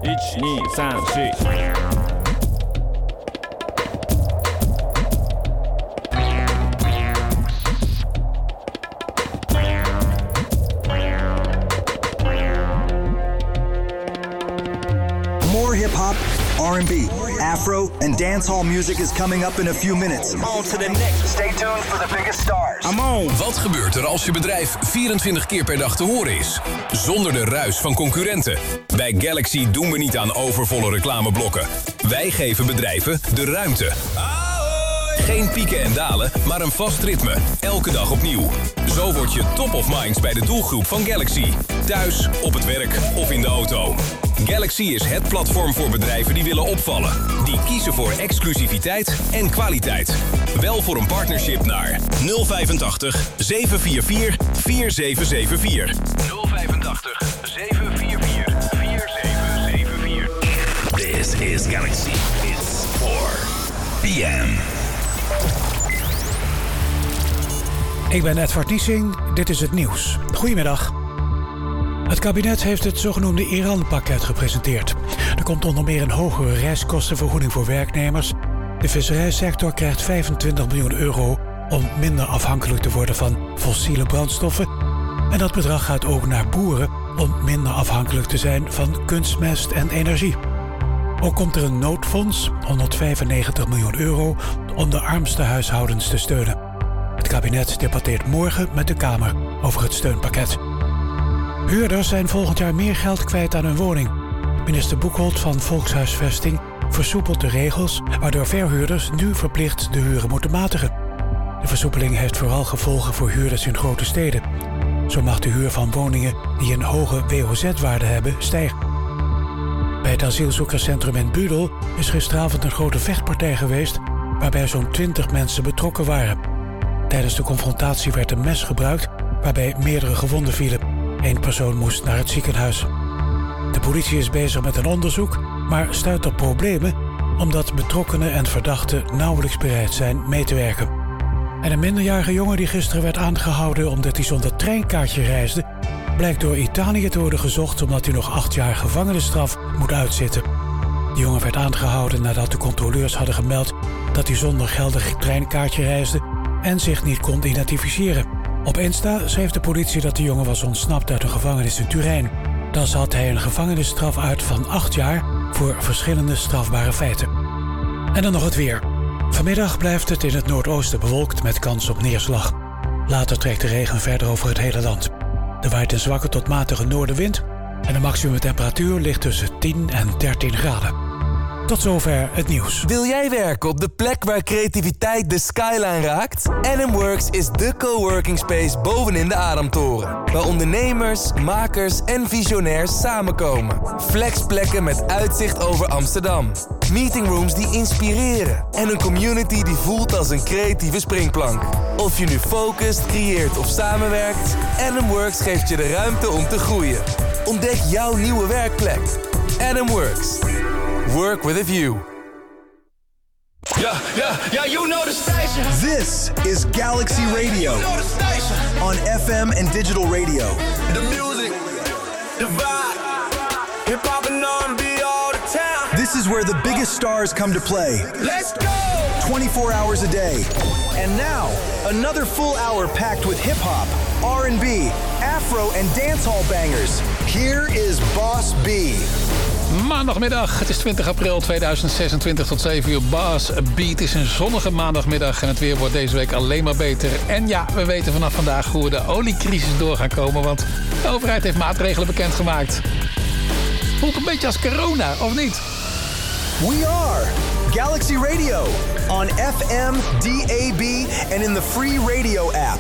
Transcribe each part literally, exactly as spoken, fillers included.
一、二、三、四。 More hip-hop, R and B, Afro, and dancehall music is coming up in a few minutes. On to the next. Stay tuned for the biggest stars. I'm on. Wat gebeurt er als je bedrijf vierentwintig keer per dag te horen is? Zonder de ruis van concurrenten. Bij Galaxy doen we niet aan overvolle reclameblokken. Wij geven bedrijven de ruimte. Geen pieken en dalen, maar een vast ritme. Elke dag opnieuw. Zo word je top of minds bij de doelgroep van Galaxy. Thuis, op het werk of in de auto. Galaxy is het platform voor bedrijven die willen opvallen. Die kiezen voor exclusiviteit en kwaliteit. Wel voor een partnership naar nul vijfentachtig, zeven vier vier, vier zeven zeven vier. nul vijfentachtig, zeven vier vier, vier zeven zeven vier. This is Galaxy. It's four p m. Ik ben Edward Niesing, dit is het nieuws. Goedemiddag. Het kabinet heeft het zogenoemde Iran-pakket gepresenteerd. Er komt onder meer een hogere reiskostenvergoeding voor werknemers. De visserijsector krijgt vijfentwintig miljoen euro om minder afhankelijk te worden van fossiele brandstoffen. En dat bedrag gaat ook naar boeren om minder afhankelijk te zijn van kunstmest en energie. Ook komt er een noodfonds, honderdvijfennegentig miljoen euro, om de armste huishoudens te steunen. Het kabinet debatteert morgen met de Kamer over het steunpakket. Huurders zijn volgend jaar meer geld kwijt aan hun woning. Minister Boekholt van Volkshuisvesting versoepelt de regels, waardoor verhuurders nu verplicht de huren moeten matigen. De versoepeling heeft vooral gevolgen voor huurders in grote steden. Zo mag de huur van woningen die een hoge W O Z-waarde hebben stijgen. Bij het asielzoekerscentrum in Budel is gisteravond een grote vechtpartij geweest, waarbij zo'n twintig mensen betrokken waren. Tijdens de confrontatie werd een mes gebruikt, waarbij meerdere gewonden vielen. Eén persoon moest naar het ziekenhuis. De politie is bezig met een onderzoek, maar stuit op problemen omdat betrokkenen en verdachten nauwelijks bereid zijn mee te werken. En een minderjarige jongen die gisteren werd aangehouden omdat hij zonder treinkaartje reisde, blijkt door Italië te worden gezocht omdat hij nog acht jaar gevangenisstraf moet uitzitten. De jongen werd aangehouden nadat de controleurs hadden gemeld dat hij zonder geldig treinkaartje reisde en zich niet kon identificeren. Op Insta schreef de politie dat de jongen was ontsnapt uit een gevangenis in Turijn. Dan zat hij een gevangenisstraf uit van acht jaar voor verschillende strafbare feiten. En dan nog het weer. Vanmiddag blijft het in het noordoosten bewolkt met kans op neerslag. Later trekt de regen verder over het hele land. Er waait een zwakke tot matige noordenwind en de maximumtemperatuur ligt tussen tien en dertien graden. Tot zover het nieuws. Wil jij werken op de plek waar creativiteit de skyline raakt? N M Works is de coworking space bovenin de Adamtoren. Waar ondernemers, makers en visionairs samenkomen. Flexplekken met uitzicht over Amsterdam. Meetingrooms die inspireren. En een community die voelt als een creatieve springplank. Of je nu focust, creëert of samenwerkt, N M Works geeft je de ruimte om te groeien. Ontdek jouw nieuwe werkplek. N M Works. Work with a view. Yeah, yeah, yeah, you know the station. This is Galaxy Radio. You know the station. On F M and digital radio. The music, the vibe, hip-hop and R and B all the time. This is where the biggest stars come to play. Let's go! twenty-four hours a day. And now, another full hour packed with hip-hop, R and B, Afro and dancehall bangers. Here is Boss B. Maandagmiddag, het is twintig april tweeduizend zesentwintig tot zeven uur. Boss Beat is een zonnige maandagmiddag en het weer wordt deze week alleen maar beter. En ja, we weten vanaf vandaag hoe we de oliecrisis door gaan komen, want de overheid heeft maatregelen bekendgemaakt. Voelt een beetje als corona, of niet? We are Galaxy Radio on F M, D A B and in the free radio app.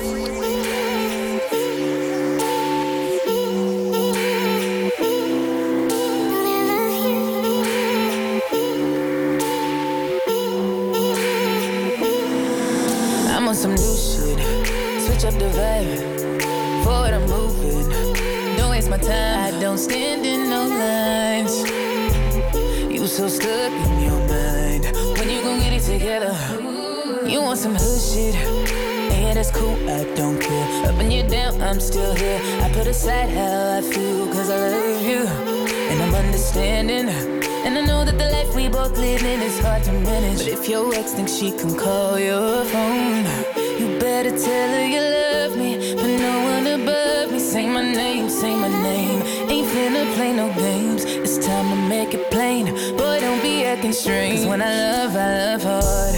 Some new shit, switch up the vibe, forward I'm moving, don't waste my time, I don't stand in no lines, you so stuck in your mind, when you gon' get it together, you want some hood shit, and yeah that's cool, I don't care, up and you down, I'm still here, I put aside how I feel, cause I love you, and I'm understanding. And I know that the life we both live in is hard to manage. But if your ex thinks she can call your phone, you better tell her you love me, but no one above me. Say my name, say my name. Ain't finna play no games. It's time to make it plain. Boy, don't be acting strange. Cause when I love, I love hard.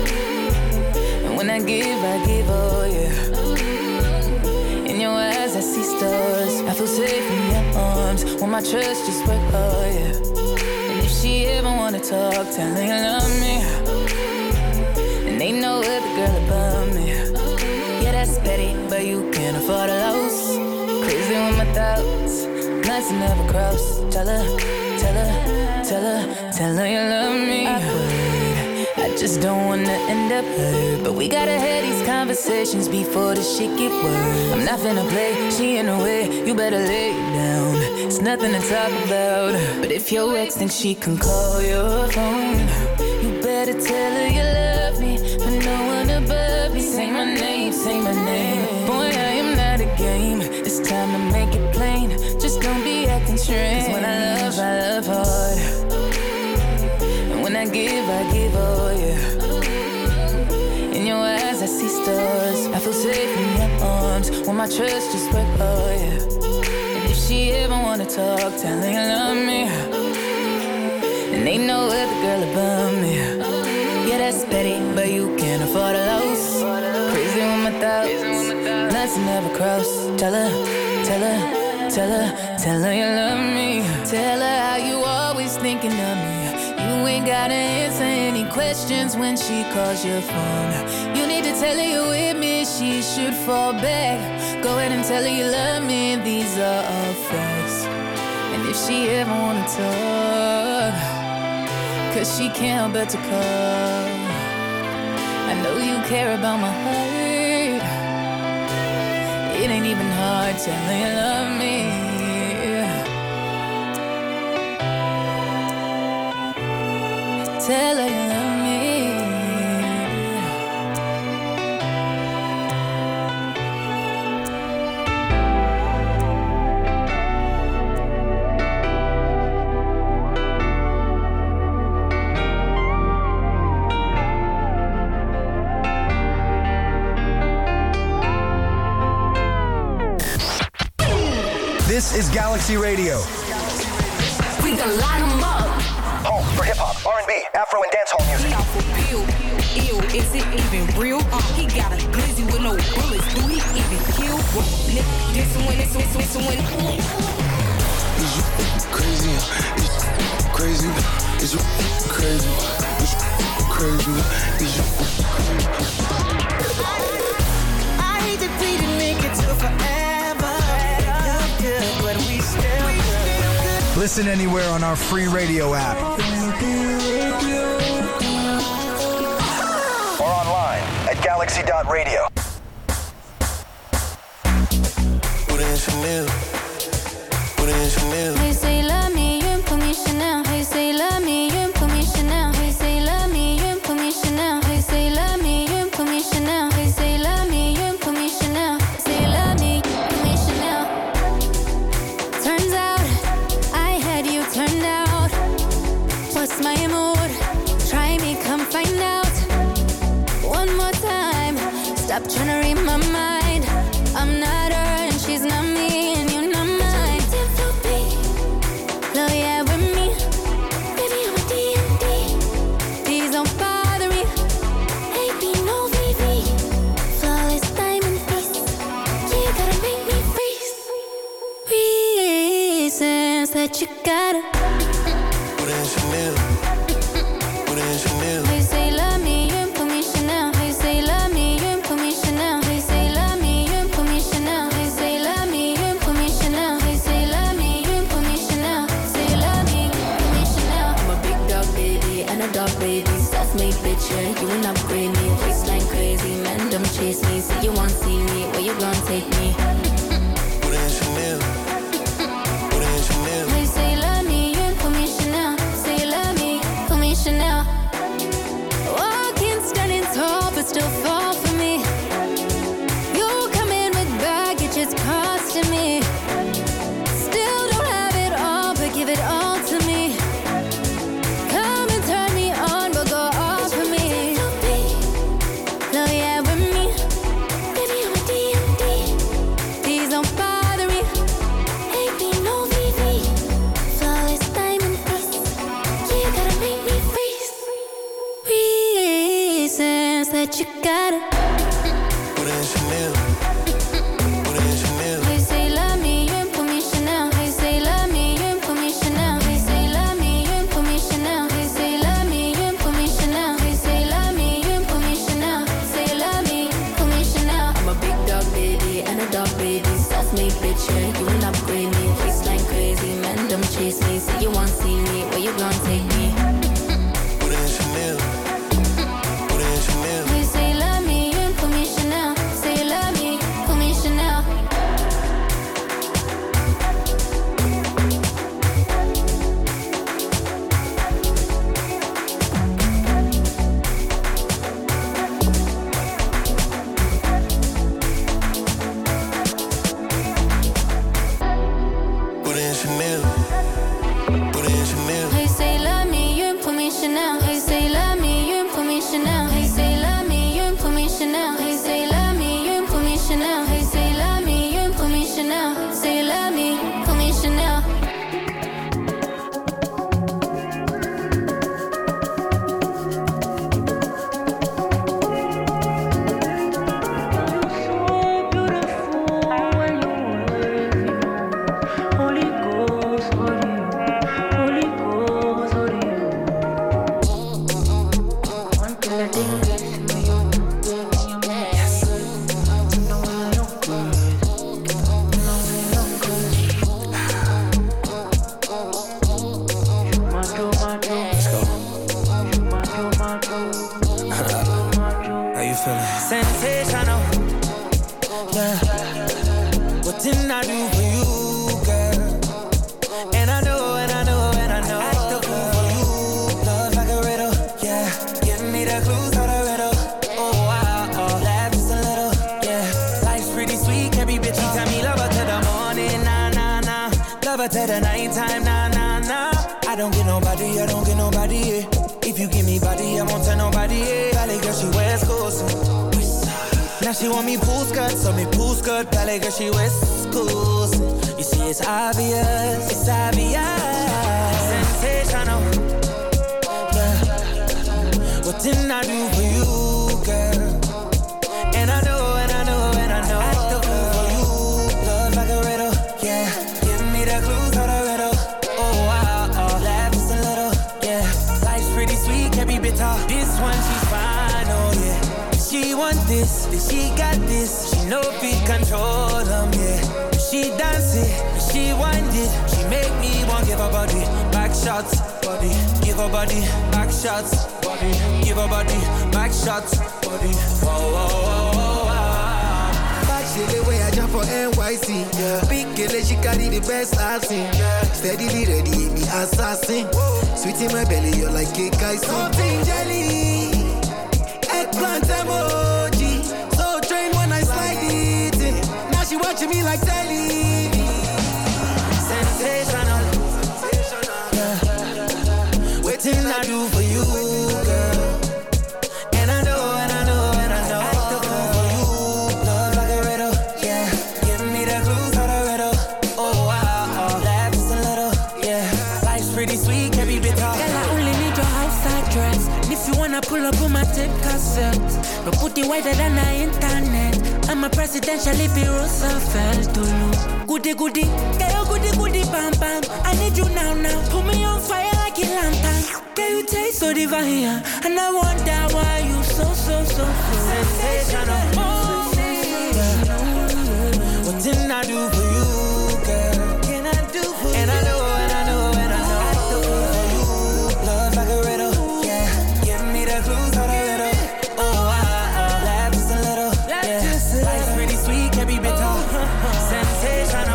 And when I give, I give all, yeah. In your eyes, I see stars. I feel safe in your arms. When my trust just work hard, yeah. And if she ever wanna talk, tell her you love me. And ain't no other girl above me. Yeah, that's petty, but you can't afford a loss. Crazy with my thoughts, nights never cross. Tell her, tell her, tell her, tell her you love me. I would, I just don't wanna end up hurt. But we gotta have these conversations before the shit get worse. I'm not finna play, she in the way, you better lay it down. It's nothing to talk about. But if your ex thinks she can call your phone, you better tell her you love me, but no one above me. Say my name, say my name. Boy, I am not a game. It's time to make it plain. Just don't be acting strange. Cause when I love, I love hard. And when I give, I give all, yeah. In your eyes, I see stars. I feel safe in your arms. When my trust just work hard, yeah. And if she ever wanna talk, tell her you love me. And ain't no other girl above me. Yeah, that's petty, but you can't afford a loss. Crazy with my thoughts, nights never cross. Tell her, tell her, tell her, tell her you love me. Tell her how you always thinking of me. You ain't gotta answer any questions when she calls your phone. You need to tell her you're with me, she should fall back. Go ahead and tell her you love me, these are all facts. And if she ever wanna talk, cause she can't help but to call. I know you care about my heart. It ain't even hard, tell her you love me. Tell her you love me. This is Galaxy Radio. We can line them up. Home for hip-hop, R and B, Afro, and dancehall music. He off a pill, ill, is it even real? Uh, he got a glizzy with no bullets, do he even kill? Nigga, this one, this one, this one. Is you crazy? Is you crazy? Is you crazy? Is you crazy? Is you I hate to be the nigga till forever. Good, but we still good. Listen anywhere on our free radio app. Or online at galaxy dot radio. Put in Chanel. Put in Chanel. Hey, say love me, you ain't put me Chanel. Hey, say love me, you ain't put me Chanel. Hey, say love me, you ain't put me Chanel. Hey, say love me, you ain't put me Chanel. Hey, say love me, you ain't put me Chanel. Say love me, put me Chanel. Turns out I had you turned out. What's my mood? Try me, come find out. One more time. Stop trying to read my mind. I'm not her and she's not me, and you're not mine. Love yeah with me. Baby, I'm a D and D. Please don't bother me. A B no V V. Flawless diamond face. You gotta make me freeze. Reasons that you gotta. Put in Chanel. Put in Chanel. They say love me, you ain't put me Chanel. They say love me, you ain't put me Chanel. They say love me, you ain't put me Chanel. They say love me, you ain't put me Chanel. They say love me, you ain't put me Chanel. Say love me, put me Chanel. I'm a big dog baby and a dog baby. Self-made bitch, yeah, you will upgrade me. Waistline crazy, man, don't chase me. Say you want see me, where you gon' take me? Put in Chanel. Put in Chanel. They say love me, you ain't put me Chanel. Say love me, put me Chanel. Walking, standing tall, but still fall for me. You come in with baggage, it's costing me. Still don't have it all, but give it sensational. Yeah. What didn't I do for you, girl? And I know, and I know, and I know. I act the fool for you. Love like a riddle, yeah. Give me the clues to the riddle. Oh, wow, oh. Laugh just a little, yeah. Life's pretty sweet, every bitch. She tell me love her to the morning, nah, nah, nah. Love her to the nighttime, nah, nah, nah. I don't get nobody, I don't get nobody, yeah. If you give me body, I won't tell nobody, yeah. Valley girl, she West Coast. Now she want me pool skirt, so me pool skirt. Valley girl, she West Coast. You see, it's obvious, it's obvious. Sensational. Yeah. What didn't I do for you, girl? And I know, and I know, and I know. I act the fool for you. Love like a riddle, yeah. Give me the clues to the riddle. Oh, wow, oh. Laugh just a little, yeah. Life's pretty sweet, can't be bitter. This one, she's fine, oh, yeah. She want this, then she got this. She know fit control them, yeah. She dance it, she wind it. She make me want give her body back shots, body. Give her body back shots, body. Give her body back shots, body. Whoa, whoa, whoa, whoa, wow. Back shit the way I jump for N Y C, yeah. Big girl, she carry the best I've seen, yeah. Steadily ready, me assassin. Sweet in my belly, you're like cake icing. Something jelly. Eggplant emoji, so trained when I slide it in. Now she watching me like telly. Sensational, yeah. What didn't I do for you, girl? And I know, and I know, and I know. I act the fool for you. Love like a riddle, yeah. Give me the clues to the riddle. Oh, wow, oh. Laugh just a little, yeah. Life's pretty sweet, can't be bitter. Girl, I only need your outside dress. If you wanna pull up on my tape cassette, but put it wider than the internet. I'm a presidential if you Roosevelt to look. Goody goody, girl, goody goody, bam bam. I need you now now. Put me on fire like a lantern. Girl, you taste so divine, and I wonder why you so so so sensational. Oh, sensational. What didn't I do for you, girl? Can I do for you? And I know, and I know, and I know. I do for you. Love like a riddle. Clues to the riddle. Oh, wow, oh. Laugh just a little, yeah. Life's pretty sweet, can't be bitter. Sensational,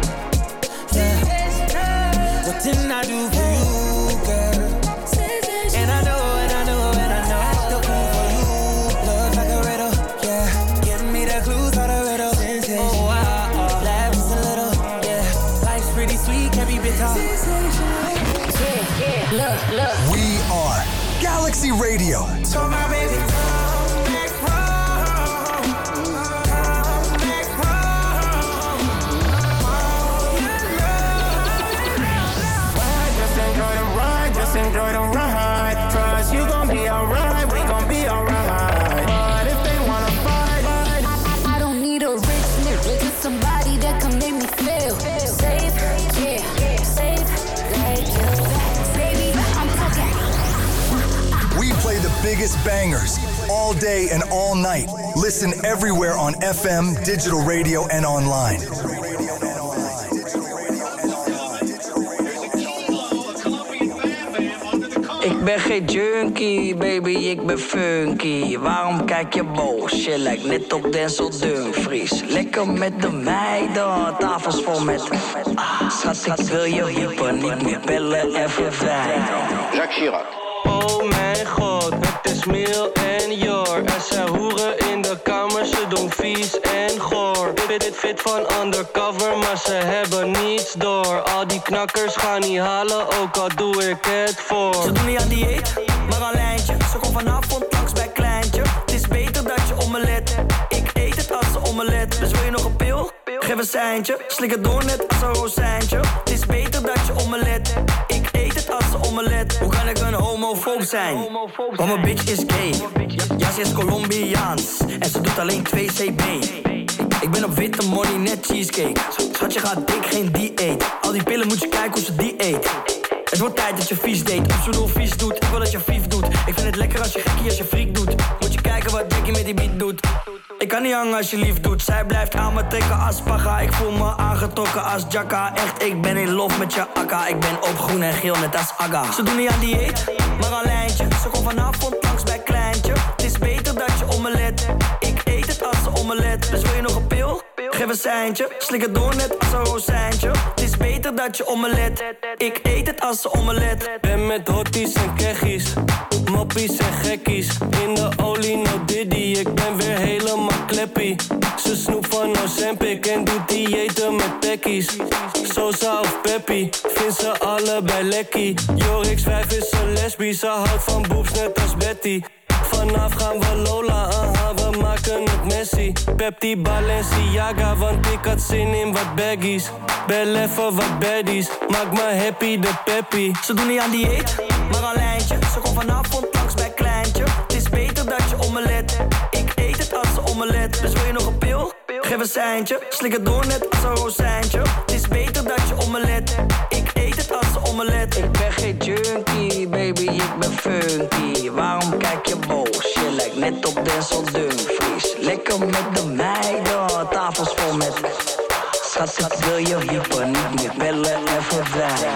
yeah. What didn't I do for you, girl? And I know, and I know, and I know. I act the fool for you. Love like a riddle, yeah. Give me the clues to the riddle. Oh, wow, oh. Laugh just a little, yeah. Life's pretty sweet, can't be bitter. Yeah, yeah. Look, look. We are Galaxy Radio. So my baby, come back home. Come back home. Ride, just enjoy the ride, just enjoy the ride. Trust you gon' be alright, we gon' be alright. But if they wanna fight, I, I, I don't need a rich nigga, just somebody that can make me feel safe, yeah, safe, like you. Baby, I'm talking. We play the biggest bangers all day and all night. Listen everywhere on F M, digital radio, and online. Ik ben geen junkie, baby, ik ben funky. Waarom kijk je boos? Je lijkt net op Denzel Dumfries. Lekker met de meiden, tafels vol met... Ah, schat, ik wil je wiepen, niet meer bellen en verwijden. Jacques Chirac. Oh mijn god, het is Miel en Jor. Er zijn hoeren in de kamer, ze doen vies en goor. Fit, fit, fit van undercover, maar ze hebben niets door. Al die knakkers gaan niet halen, ook al doe ik het voor. Ze doen niet aan dieet, maar een lijntje. Ze komt vanavond langs bij Kleintje. Het is beter dat je omelet. Ik eet het als een omelet. Dus wil je nog een pil? Geef een seintje. Slik het door net als een rozijntje. Het is beter dat je omelet. Ik eet het als een omelet. Hoe kan ik een homofoob zijn? Want mijn bitch is gay. Ja, ze is Colombiaans. En ze doet alleen twee C B. Ik ben op witte money, net cheesecake. Schat, je gaat dik, geen dieet. Al die pillen moet je kijken hoe ze die eet. Het wordt tijd dat je vies deed. Of ze nul vies doet, ik wil dat je vies doet. Ik vind het lekker als je gekkie als je freak doet. Moet je kijken wat Jackie met die beat doet. Ik kan niet hangen als je lief doet. Zij blijft aan me trekken als paga. Ik voel me aangetrokken als Jacka. Echt, ik ben in lof met je akka. Ik ben op groen en geel net als Aga. Ze doen niet aan dieet, maar een lijntje. Ze komt vanavond langs bij Kleintje. Het is beter dat je omelet. Ik omelet. Dus wil je nog een pil? Geef een seintje, slik het door net als een rozijntje. Het is beter dat je omelet. Ik eet het als een omelet. Ben met hotties en keggies, moppies en gekkies. In de olie, no diddy, ik ben weer helemaal kleppie. Ze snoep van Ozempic en doet diëten met pekkies. Sosa of Peppy, vind ze allebei lekkie. Jorix vijf is een lesbie, ze houdt van boobs net als Betty. Vanaf gaan we Lola, aha, we maken het Messi. Pepti Balenciaga, want ik had zin in wat baggies. Bel even wat baddies, maak me happy de peppy. Ze doen niet aan dieet, maar een lijntje. Ze komt vanavond langs bij Kleintje. Het is beter dat je omelet. Ik eet het als een omelet. Dus wil je nog een pil? Geef een seintje, slik het door net als een rozijntje. Het is beter dat je omelet. Ik eet het als een omelet. Ik ben geen junkie, baby, ik ben funky. Waarom kijk je boos? Je lijkt net op Denzel Dumfries. Lekker met de meiden, tafels vol met... Schat, ik wil je wiepen, niet meer bellen en verdwijnen.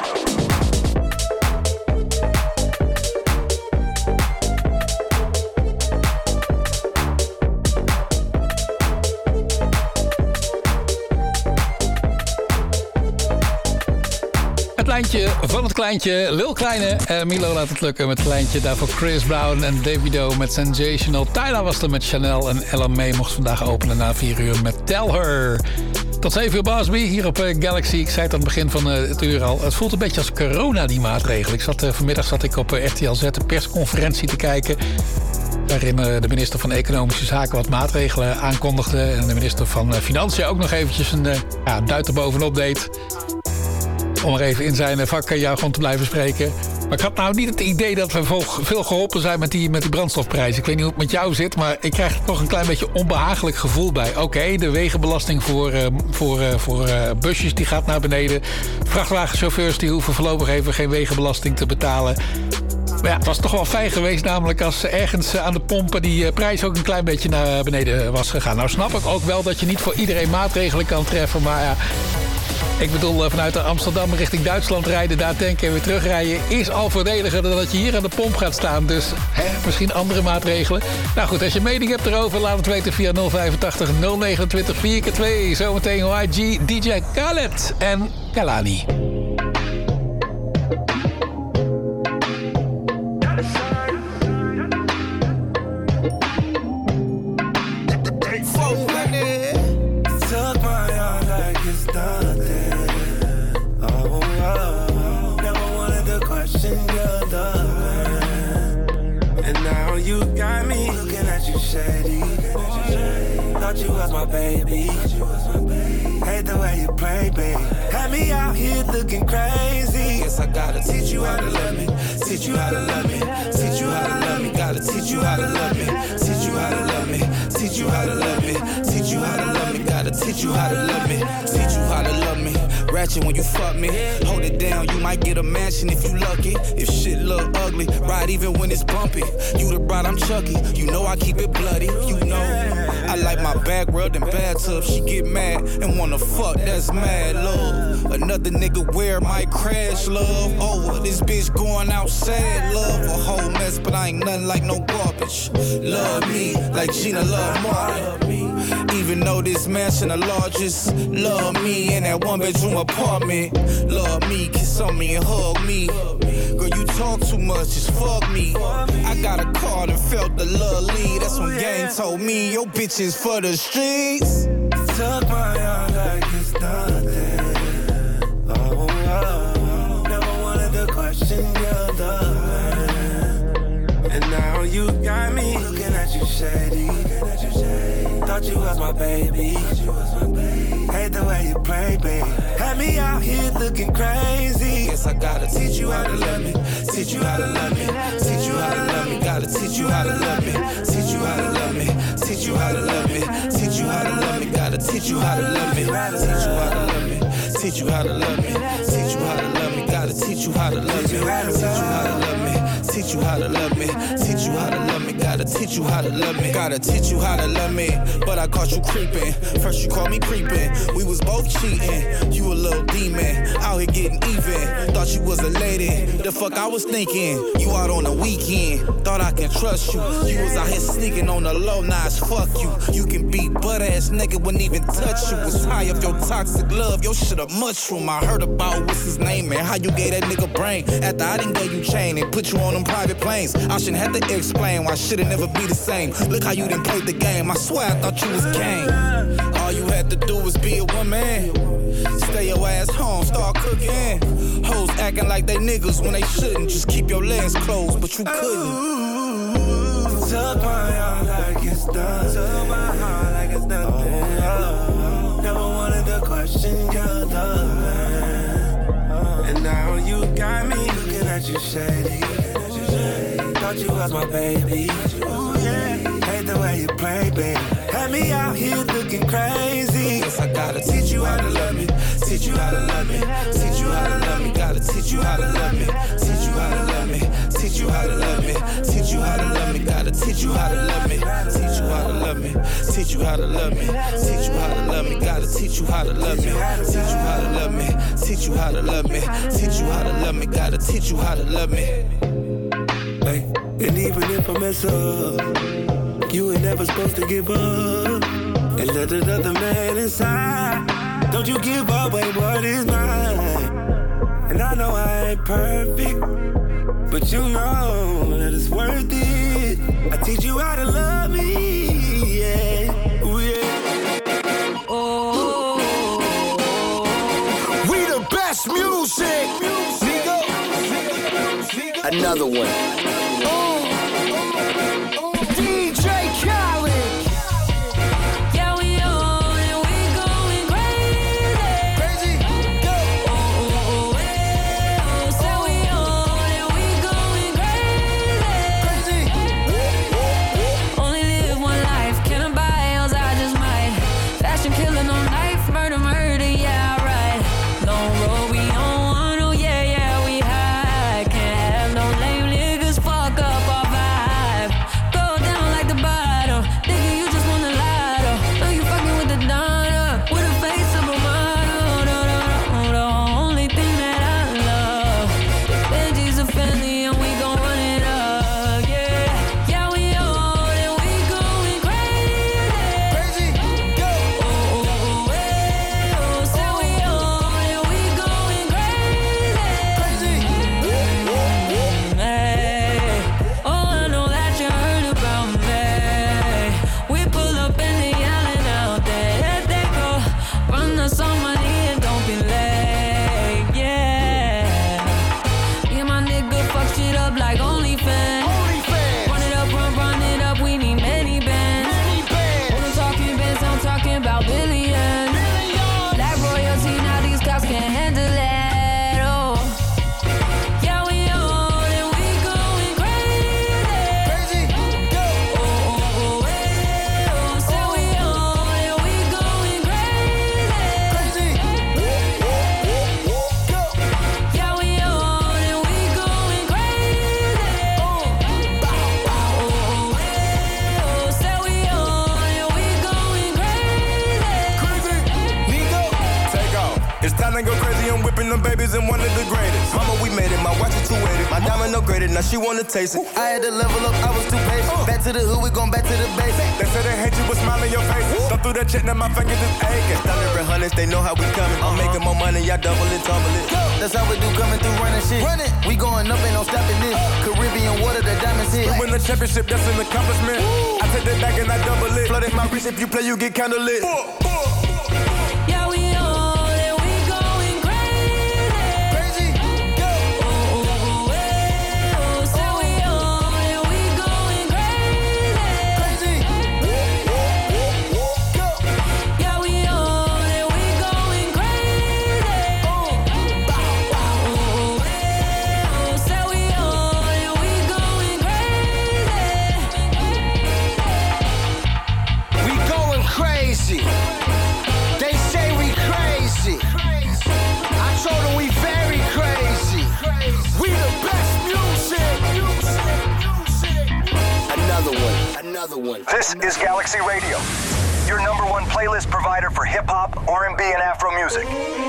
Kleintje van het kleintje, Lil Kleine. En Milo laat het lukken met het kleintje. Daarvoor Chris Brown en Davido met Sensational. Tyla was er met Chanel en Ella May mocht vandaag openen na vier uur met Tell Her. Tot zeven uur Boss B hier op uh, Galaxy. Ik zei het aan het begin van uh, het uur al. Het voelt een beetje als corona, die maatregelen. Ik zat, uh, vanmiddag zat ik op uh, R T L Z een persconferentie te kijken. Waarin uh, de minister van Economische Zaken wat maatregelen aankondigde. En de minister van uh, Financiën ook nog eventjes een uh, ja, duit erbovenop deed. Om er even in zijn vakjargon te blijven spreken. Maar ik had nou niet het idee dat we veel geholpen zijn met die, met die brandstofprijzen. Ik weet niet hoe het met jou zit, maar ik krijg er toch een klein beetje onbehagelijk gevoel bij. Oké, okay, de wegenbelasting voor, uh, voor, uh, voor uh, busjes die gaat naar beneden. Vrachtwagenchauffeurs die hoeven voorlopig even geen wegenbelasting te betalen. Maar ja, het was toch wel fijn geweest namelijk als ergens aan de pompen die prijs ook een klein beetje naar beneden was gegaan. Nou snap ik ook wel dat je niet voor iedereen maatregelen kan treffen, maar ja... Ik bedoel, vanuit Amsterdam richting Duitsland rijden, daar tanken en weer terugrijden... is al voordeliger dan dat je hier aan de pomp gaat staan. Dus hè, misschien andere maatregelen. Nou goed, als je mening hebt erover, laat het weten via nul vijfentachtig nul negenentwintig vier keer twee. Zometeen Y G, D J Khaled en Kalani. Thought you was my baby. Hate the way you play, baby. Had me out here looking crazy. Guess I gotta teach you how to love me. Teach you how to love me. Teach you how to love me. Gotta teach you how to love me. Teach you how to love me. Teach you how to love me. Teach you how to love me. Gotta teach you how to love me. Teach you how to love me. Ratchet when you fuck me. Hold it down, you might get a mansion if you lucky. If shit look ugly, ride even when it's bumpy. You the bride, I'm Chucky. You know I keep it bloody. You know I like my back rubbed in bathtub. She get mad and wanna fuck, that's mad love. Another nigga wear my crash, love. Oh, this bitch going outside, love. A whole mess, but I ain't nothing like no garbage. Love me like Gina love Martin. Even though this mansion the largest, love me in that one bedroom apartment. Love me, kiss on me and hug me. Girl, you talk too much, just fuck me. I got a card and felt the love lead. That's when gang told me your bitch is for the streets. Took my arm like it's nothing. Oh, oh, never wanted to question your love. And now you got me looking at you shady. Thought you was my baby. Hate the way you play, baby. Had me out here looking crazy. Guess I gotta teach you how to love me. Teach you how to love me. Teach you how to love me. Gotta teach you how to love me. Teach you how to love me. Teach you how to love me. Teach you how to love me. Gotta teach you how to love me. Teach you how to love me. Teach you how to love me. Teach you how to love me. Gotta teach you how to love me. Teach you how to love me. teach you how to love me. Teach you how to love me. Gotta teach you how to love me. Gotta teach you how to love me. But I caught you creeping. First you called me creeping. We was both cheating. You a little demon. Out here getting even. Thought you was a lady. The fuck I was thinking. You out on the weekend. Thought I can trust you. You was out here sneaking on the low. Nah, it's fuck you. You can be butt ass nigga. Wouldn't even touch you. Was high off your toxic love. Your shit a mushroom. I heard about what's his name and how you gave that nigga brain. After I didn't gave you chain and put you on them private planes. I shouldn't have to explain why shit'll never be the same. Look how you done played the game. I swear I thought you was game. All you had to do was be a woman. Stay your ass home, start cooking. Hoes acting like they niggas when they shouldn't. Just keep your legs closed, but you couldn't. Ooh, took my heart like it's done. Took my heart like it's nothing. Oh, never wanted to question your love, man. And now you got me looking at you shady. Thought you was my baby. Ooh, yeah. Hate the way you play, baby. Had me out here looking crazy. Guess I gotta teach you how to love me. Teach you how to love me. Teach you how to love me. Gotta teach you how to love me. Teach you how to love me. Teach you how to love me. Teach you how to love me. Gotta teach you how to love me. Teach you how to love me. Teach you how to love me. Teach you how to love me. Gotta teach you how to love me. Teach you how to love me. Teach you how to love me. Teach you how to love me. Gotta teach you how to love me. Hey, and even if I mess up, you ain't never supposed to give up and let another man inside. Don't you give away what is mine. And I know I ain't perfect, but you know that it's worth it. I teach you how to love me, yeah. Ooh, yeah. Oh, we the best music. Another one. Oh. D J Khaled. Yeah, we on and we going crazy. Crazy, go. Oh, oh, oh, eh, oh. So we on and we going crazy. Crazy. Only live one life, can I buy else I just might. Fashion killer, no knife, murder, murder, yeah, right. Long road we on, oh yeah, yeah, we high. Can't have no lame niggas fuck up our vibe. Go down like the bottom, nigga, you just wanna lie though. Know you fucking with the Donna, with a face of a model. No, no, no, the only thing that I love. Benji's a Fendi and we gon' run it up, yeah. Yeah, we on and we going crazy. Crazy, go. Oh, oh, oh, eh, oh. So we on and we going crazy. Crazy. Hey, oh, I know that you heard about me. We pull up and they yelling out there. There they go. Run us on money and don't be late. Yeah. Yeah, my nigga fuck shit up like OnlyFans. OnlyFans. Run it up, run, run it up. We need many bands. Many bands. When I'm talking bands, I'm talking about billions. Billions. Like royalty, now these cops can't handle it. Oh. Yeah, we on and we going crazy. Crazy, go. Oh, oh, oh, eh, oh. So we on and we going crazy. Crazy. Go. Yeah, we on and we going crazy. Oh. Bow, bow. Oh, oh, eh, oh. So we on and we going crazy. Crazy. Nigo. Take off. It's time to go crazy. I'm whipping them babies and one of the greatest. Mama, we made it. My watch is two eighty. My diamond upgraded. Now she wanna taste it. I had to level up, I was too patient. Back to the hood, we gon' back to the basics. They say they hate you, but smile in your face. Thumb through that check, now my fingers is aching. Thunder and hundreds, they know how we coming. I'm making more money, y'all double it, tumble it. That's how we do coming through running shit. Run it. We going up, ain't no stopping this. Caribbean water, the diamonds hit. We win the championship, that's an accomplishment. I take that back and I double it. Flooded my wrist, if you play, you get kinda lit. Yeah, we on and we going crazy. Crazy, go. Oh, oh, oh, eh, oh. So we on and we going crazy. Crazy. Go. Yeah, we on and we going crazy. Oh. Bow, bow. Oh, oh, eh, oh. So we on and we going crazy. We going crazy. another one. This is Galaxy Radio, your number one playlist provider for hip-hop, R and B, and Afro music.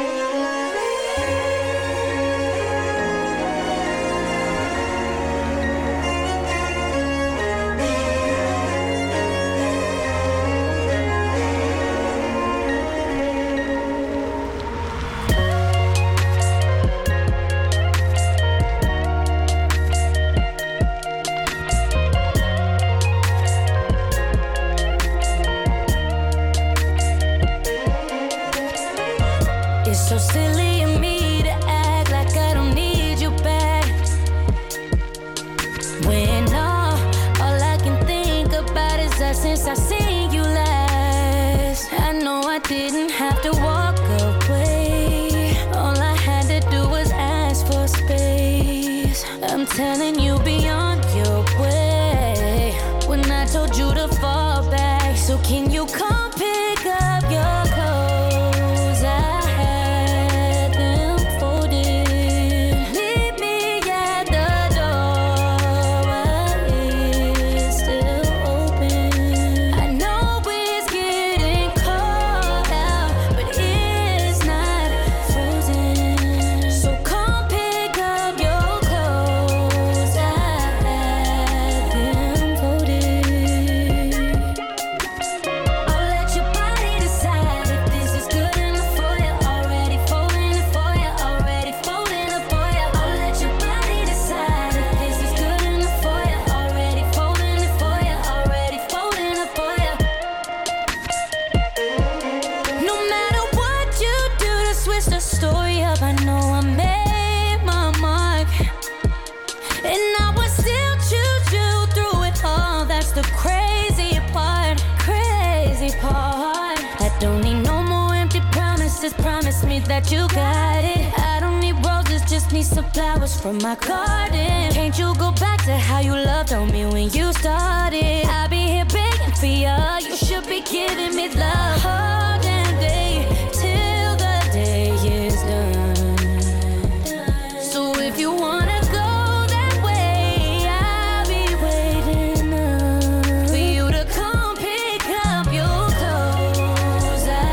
So silly of me to act like I don't need you back. When all, all I can think about is that since I seen you last. I know I didn't have to walk away. All I had to do was ask for space. I'm telling you, be on your way. When I told you to fall back, so can you come pick up your clothes? I promise me that you got it. I don't need roses, just need some flowers from my garden. Can't you go back to how you loved on me when you started? I'll be here begging for you. You should be giving me love all damn day till the day is done. So if you wanna go that way, I'll be waiting up for you to come pick up your clothes. I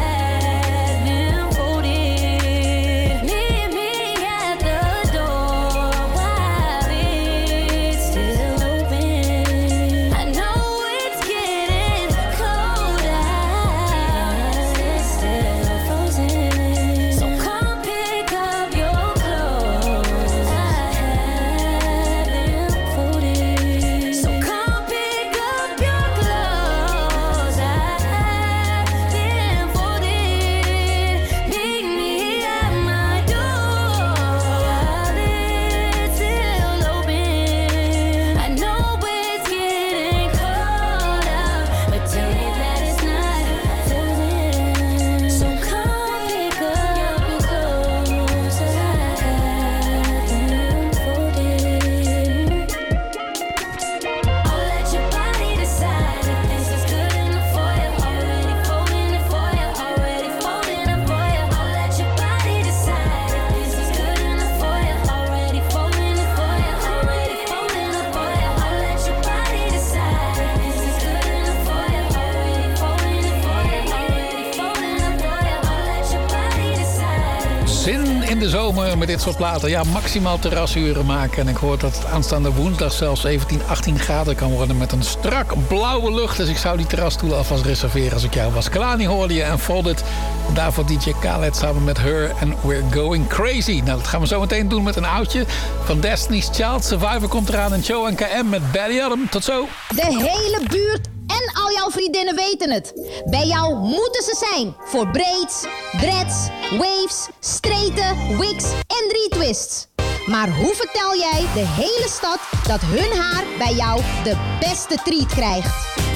de zomer met dit soort platen. Ja, maximaal terrasuren maken. En ik hoor dat het aanstaande woensdag zelfs zeventien, achttien graden kan worden met een strak blauwe lucht. Dus ik zou die terrasstoelen alvast reserveren als ik jou was. Kalani hoorde je en Folded. En daarvoor D J Khaled samen met Her en We're Going Crazy. Nou, dat gaan we zo meteen doen met een oudje van Destiny's Child. Survivor komt eraan en Joe en K M met Belly Adam. Tot zo. De hele buurt en al jouw vriendinnen weten het. Bij jou moeten ze zijn voor braids, dreads, waves, straighten, wigs en retwists. Maar hoe vertel jij de hele stad dat hun haar bij jou de beste treat krijgt?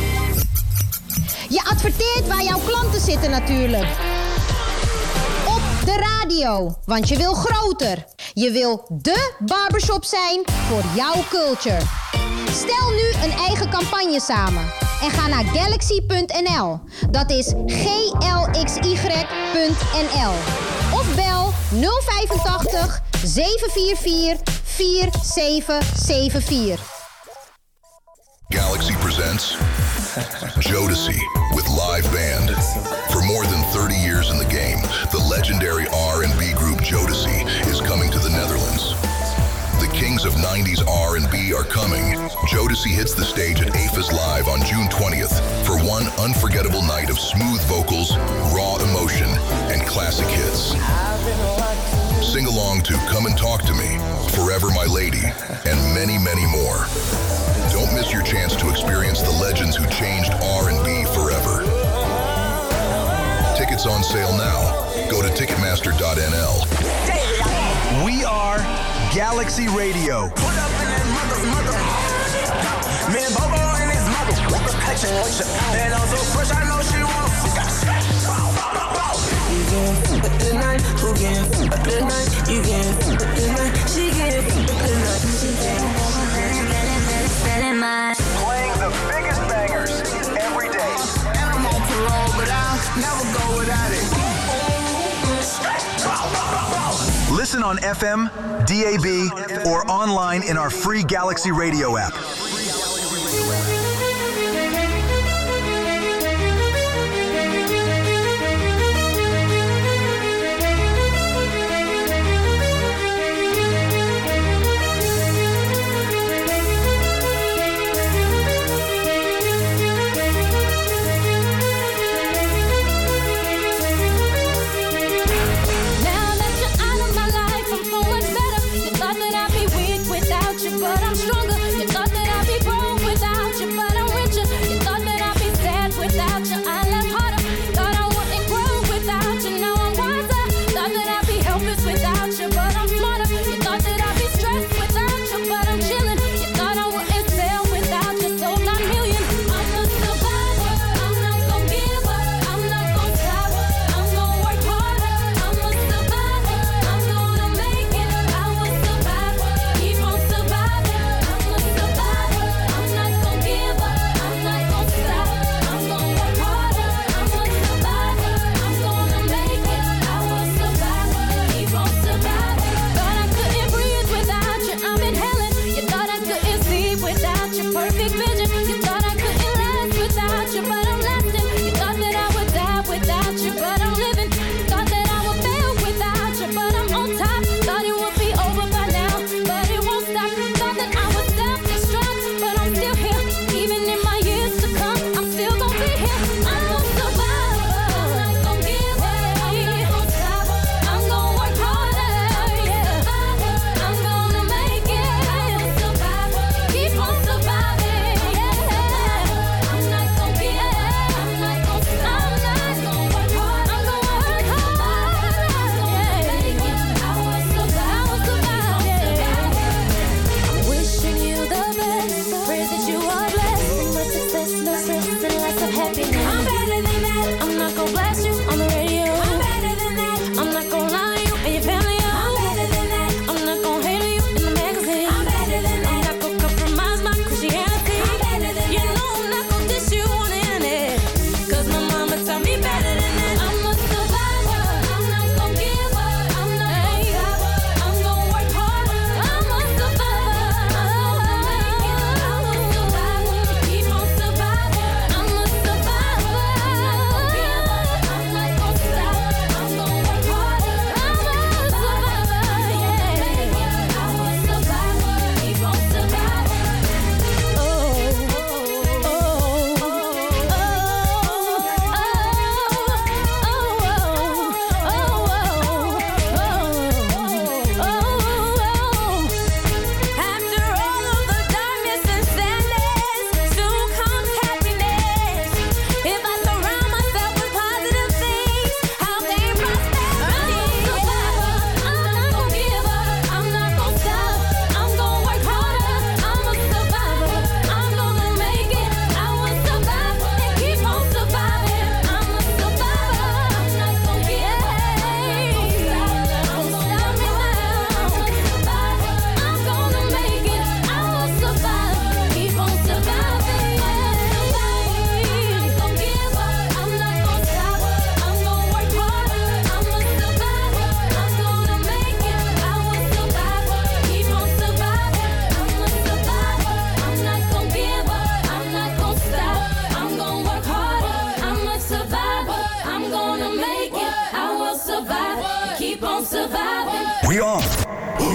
Je adverteert waar jouw klanten zitten natuurlijk. Op de radio, want je wil groter. Je wil dé barbershop zijn voor jouw culture. Stel nu een eigen campagne samen en ga naar galaxy punt n l. Dat is G L X Y punt N L. Of bel nul vijfentachtig, zeven vier vier, vier zeven zeven vier. Galaxy presents Jodeci with live band. For more than thirty years in the game, the legendary R and B group Jodeci is coming to the Netherlands. The kings of nineties R and B are coming. Jodeci hits the stage at A F A S Live on June twentieth for one unforgettable night of smooth vocals, raw emotion, and classic hits. Sing along to Come and Talk to Me, Forever My Lady, and many, many more. Don't miss your chance to experience the legends who changed R and B forever. Tickets on sale now. Go to ticketmaster dot n l. We are Galaxy Radio. Put up in that mother, mother. Man, Bobo and his mother. And I'm so fresh, I know she wants. You getting f***ed tonight? Who getting f***ed tonight? You getting f***ed tonight? She getting f***ed tonight. Playing the biggest bangers every day. And I'm on parole, but I'll never go without it. Listen on F M, D A B, or online in our free Galaxy Radio app. But I'm stronger. You thought that I'd be broke without you, but I'm richer. You thought that I'd be sad without you, I left harder. Thought I wouldn't grow without you, now I'm wiser. Thought that I'd be helpless without you, but I'm smarter. You thought that I'd be stressed without you, but I'm chilling. You thought I wouldn't sell without you, sold nine million. I'm a survivor. I'm not gonna give up. I'm not gonna stop. I'm gonna work harder. I'm a survivor. I'm gonna make it. I will survive. Keep on surviving.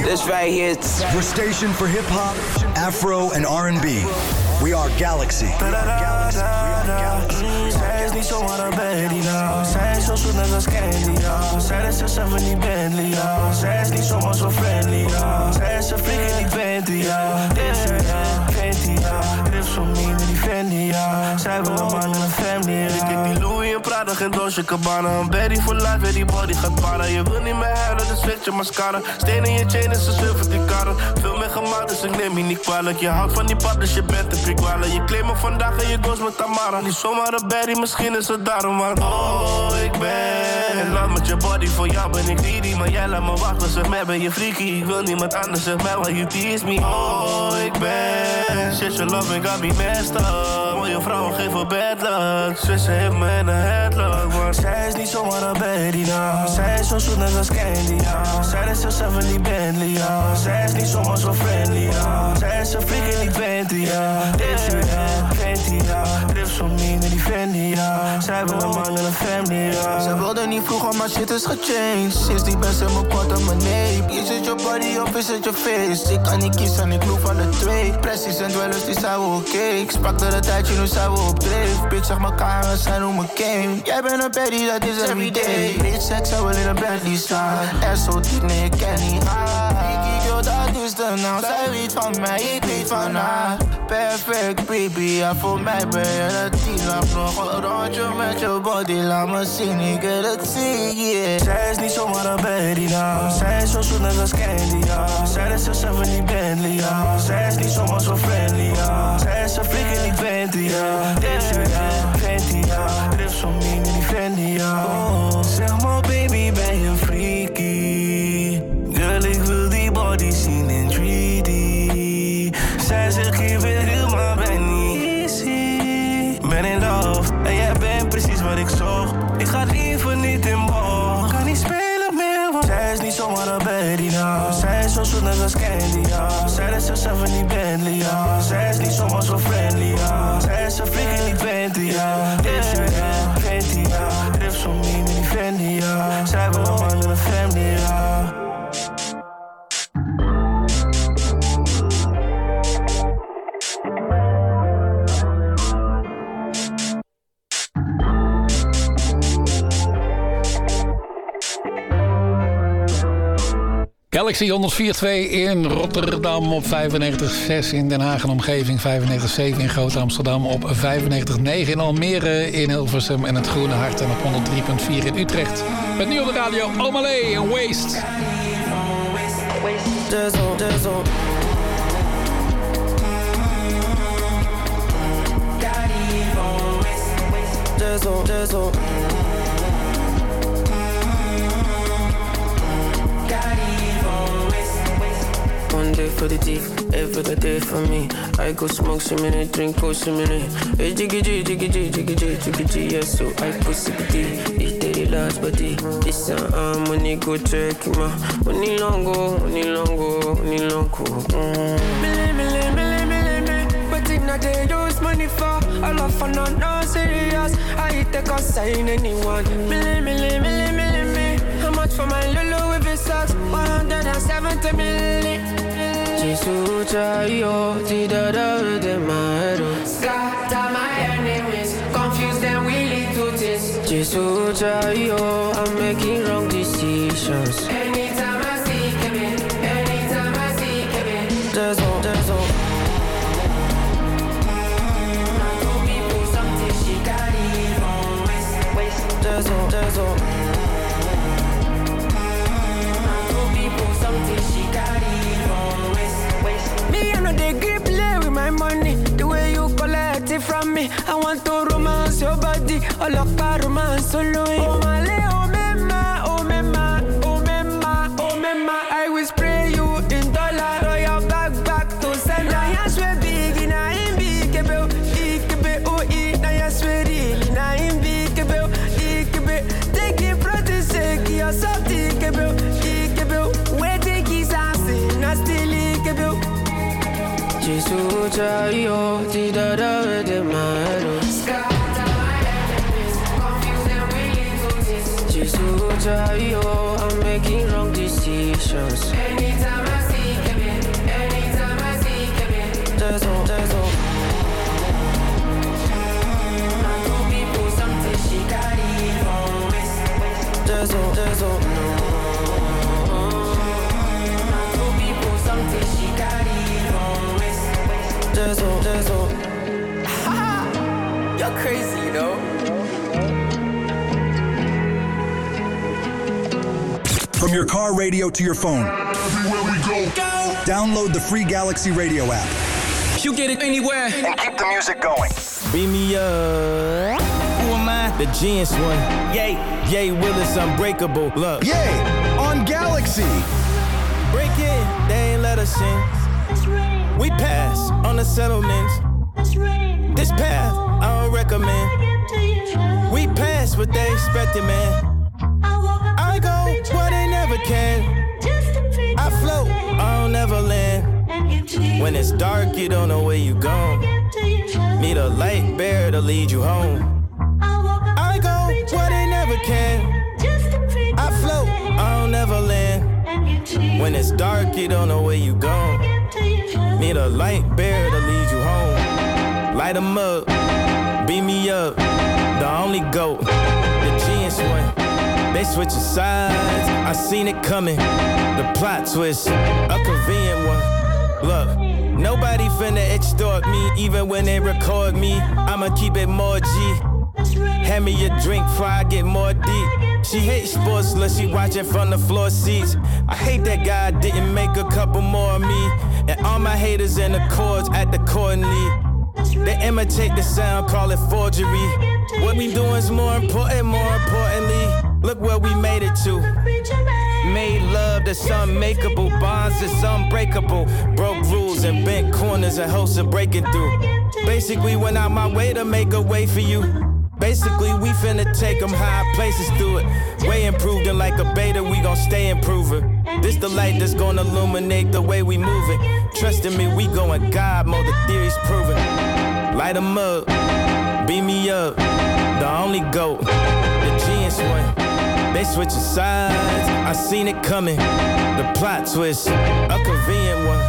This right here. Your station for hip hop, Afro and R and B. We are Galaxy. We are Galaxy. We are Galaxy. Zij is niet zomaar een baby, ja. Zij is zo zoet net als candy, ja. Zij is zichzelf in die Bentley, ja. Zij is niet zomaar zo friendly, ja. Zij is een freak in die Bentley, ja. Deze, ja, Fenty, ja. Grips om me met die Fendi, ja. Zij wil een man en een family, ja. Ik die Louis en Prada, geen Dolce Gabbana. Een baddie for life, weer die body gaat para. Je wil niet meer huilen, dus switch je mascara. Steen in je chain is een surfer die karren. Veel meer gemaakt, dus ik neem je niet kwalijk. Je houdt van die pap, dus je bent een prikwaler. Je claimt me vandaag en je goes met Tamara. Niet zomaar een baddie, misschien is het daarom, maar oh, ik ben in love met je body, voor jou ben ik greedy. Maar jij laat me wachten, zeg mij ben je freaky. Ik wil niemand anders, zeg mij, why you tease me. Oh, ik ben shit, your loving got me messed up. Mooie vrouwen geven bad luck. Zwitser heeft me in een headlock. Maar zij is niet zomaar een baddie, nou. Zij is zo zoet net als candy, ja. Zij is zichzelf in die Bentley, ja. Zij is niet zomaar zo friendly, ja. Zij is een freak in die Bentley, ja. Deze, ja, Fenty, ja. Grips om me met die Fendi, ja. Zij wil een man en een family, ja. Ze wilde niet vroeger, maar shit is gechanged. Sinds die best in mijn kort en mijn neep. Is het je body of is het je face? Ik kan niet kiezen, ik loef alle twee. Pressies en dwellers, die zijn we oké. Okay. Ik sprak er een tijdje, nu zijn we op dreef. Bitch, zeg elkaar en zijn hoe me game. Jij bent een baddie, dat is everyday. Bitch, seks zou wel in een Bentley staan. Er zo diep, nee, ik ken niet haar. Ik kijk jou, dat is de naam. Zij weet van mij, ik weet van haar. Perfect, baby, ja, voor mij ben je een tien. Laat nog een rondje met je body, laat me zien, ik wil het zien, yeah. Zij is niet zomaar een baddie, nou. Zij is zo zoet net als candy, ja. Zij is zichzelf in die Bentley, ja. Zij is niet zomaar zo friendly, ja. Zij is een freak in die Bentley, ja. Deze, ja, Fenty, ja. Grips om me met die Fendi, ja. Oh, zeg maar baby, ben je freaky? Girl, ik wil die body zien in drie D. Zij zegt, geef het heel, maar ben niet easy. Ben in love, en jij bent precies wat ik zocht. Ik ga liever niet in bocht. Kan niet spelen meer, want zij is niet zomaar een baddie, nou. Zij is zo zoet net als candy, ja. Zij is zichzelf in die Bentley, ja. Zij is niet zomaar zo friendly, ja. Zij is een freak in die Bentley, ja. Deze, ja, Fenty, ja. Grips om me met die Fendi, ja. Zij wil een man en een family, ja. Galaxy honderdvier komma twee in Rotterdam op vijfennegentig komma zes in Den Haag en omgeving, vijfennegentig komma zeven in Groot Amsterdam, op vijfennegentig komma negen in Almere, in Hilversum en het Groene Hart en op honderdrie komma vier in Utrecht. Met nu op de radio Omalé en Waste. Dizzle, dizzle. Dizzle, dizzle. One day for the thief, every other day for me. I go smoke some minute, drink go some minute. Hey, jiggy jiggy jiggy jiggy jiggy jiggy jiggy, yes, so I put C B D. It did it last body. This time money go check ma. Money long go, money long go, money long go. Milli milli milli milli milli. But in a day use money for all of fun, not no serious. I take a sign anyone. Milli milli milli milli milli. How much for my Lulu with his socks? one hundred seventy milli. Jesus, yo, di da da da my head. Scatter my enemies, confuse them, we lead to this. Jesus, yo, I'm making wrong decisions. Anytime I see Kevin, anytime I see Kevin, there's all, there's all. I told people something she got even waste, waste. There's all, there's all. I told people something she got even waste, waste. Me, I know they grip play with my money. The way you collect it from me, I want to romance your body. All of our romance solo. Oh my lady, oh mema, oh mema, oh mema, oh mema. I will spray you in dollar. Throw your back back to send. Now you swear big, now in big, kebe, kebe, oh e. Now you swear really, now in big, kebe, kebe. Take it for the sake, you're something, kebe, kebe. Wait, take his ass in, I still kebe. Jesus, yo, di da da da my head. Scatter my enemies, confuse them, we lead to this. Jesus, yo, I'm making wrong decisions. Anytime I shoulders, oh. You're crazy, you know. From your car radio to your phone. Everywhere we go. Go! Download the free Galaxy Radio app. You get it anywhere. And keep the music going. Beat me up. Who am I? The genius one. Yay. Yay Willis, unbreakable. Look. Yay! On Galaxy. Break it. They ain't let us in. We pass on the settlements. This path, I don't recommend. We pass what they expected, man. I go where they never can. I float, I don't never land. When it's dark, you don't know where you going. Need a light bearer to lead you home. I go where they never can. I float, I don't never land. When it's dark, you don't know where you going. Need a light bearer to lead you home. Light 'em up, beat me up. The only GOAT, the genius one. They switching sides, I seen it coming. The plot twist, a convenient one. Look, nobody finna extort me, even when they record me. I'ma keep it more G. Hand me a drink before I get more deep. She hates sports, unless she watching from the floor seats. I hate that guy didn't make a couple more of me. And all my haters in the chords at the coordinate. They imitate the sound, call it forgery. What we doing is more important, more importantly. Look where we made it to. Made love that's unmakeable, bonds that's unbreakable. Broke rules and bent corners and hopes of breaking through. Basically went out my way to make a way for you. Basically we finna take them high places through it. Way improved and like a beta we gon' stay improving. This the light that's gonna illuminate the way we moving. Trust in me, we going God mode, the theory's proven. Light 'em up, beat me up, the only GOAT, the genius one. They switching sides, I seen it coming. The plot twist, a convenient one.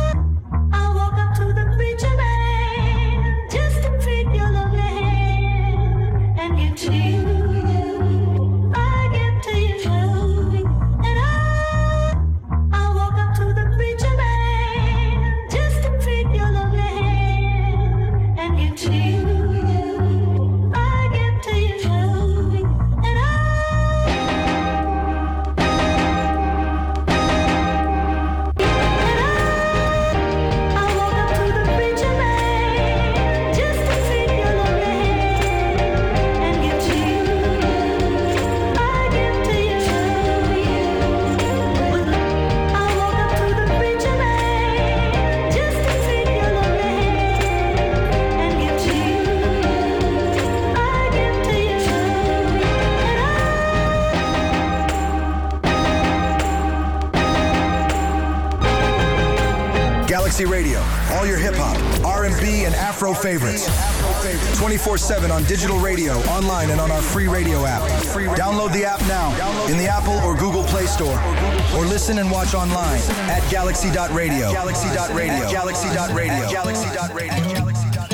Radio, all your hip-hop, R and B, and Afro favorites. twenty-four seven on digital radio, online, and on our free radio app. Download the app now in the Apple or Google Play Store. Or listen and watch online at galaxy dot radio. Galaxy dot radio. Galaxy dot radio. Galaxy dot radio.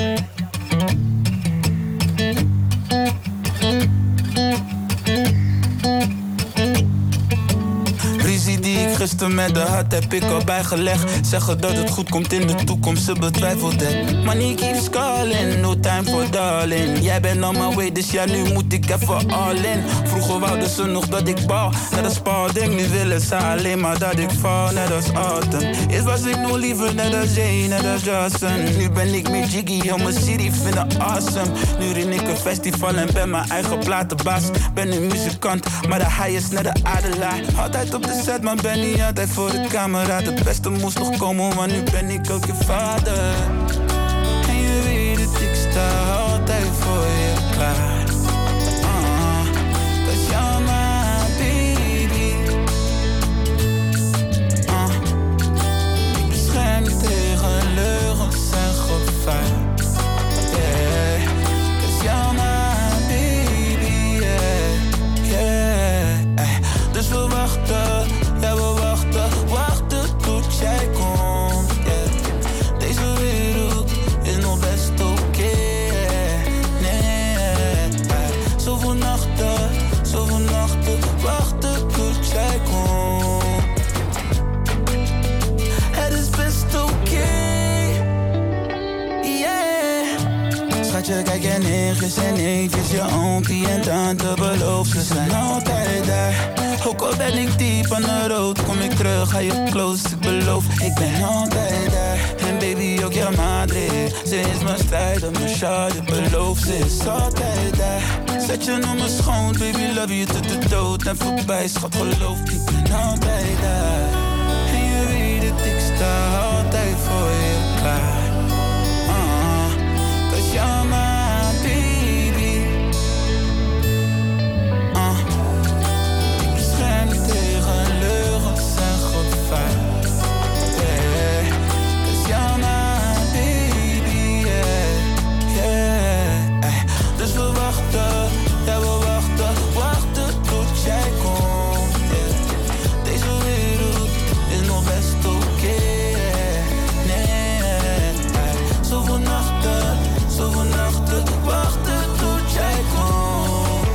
Die ik gisteren met de had heb ik al bijgelegd. Zeggen dat het goed komt in de toekomst, ze betwijfelt het. Money keeps calling, no time for darling. Jij bent on my way, dus ja nu moet ik even all in. Vroeger wouden ze nog dat ik bal, net als Spalding. Nu willen ze alleen maar dat ik val, net als Autumn. Eerst was ik nog liever net als Jay, net als Johnson. Nu ben ik meer jiggy, heel mijn city vinden awesome. Nu ren ik een festival en ben mijn eigen platenbaas. Ben een muzikant, maar de high is net de adelaar. Altijd op de set, maar ben niet altijd voor de camera. De beste moest nog komen, maar nu ben ik ook je vader. En je weet het, ik sta altijd voor je klaar. Uh, dat is jou maar, baby. Uh, ik bescherm je tegen leugens en gevaar. Yeah, dat is jou maar, baby. Yeah, yeah. Dus we wachten. Ja, we wachten, wachten tot jij komt, yeah. Deze wereld je, kijk je neefjes en neefjes, je oompie en tante belooft. Ze zijn altijd daar, ook al ben ik diep aan de rood. Kom ik terug, ga je close, ik beloof, ik ben altijd daar. En baby ook je madre, ze is mijn strijder, mijn shot, ik beloof, ze is altijd daar. Zet je nog mijn schoon, baby, love you tot de dood. En voorbij, schat, geloof, ik ben altijd daar. En je weet dat ik sta altijd voor je klaar. Uh, Cause you're my baby. Uh, ik bescherm je tegen leugens en gevaar. Yeah. Cause you're my baby, yeah, yeah. Ay, dus we wachten, ja we wachten, wachten tot jij komt. Yeah. Deze wereld is nog best oké. Okay. Nee, ay, zoveel nachten, zoveel nachten, wachten tot jij komt.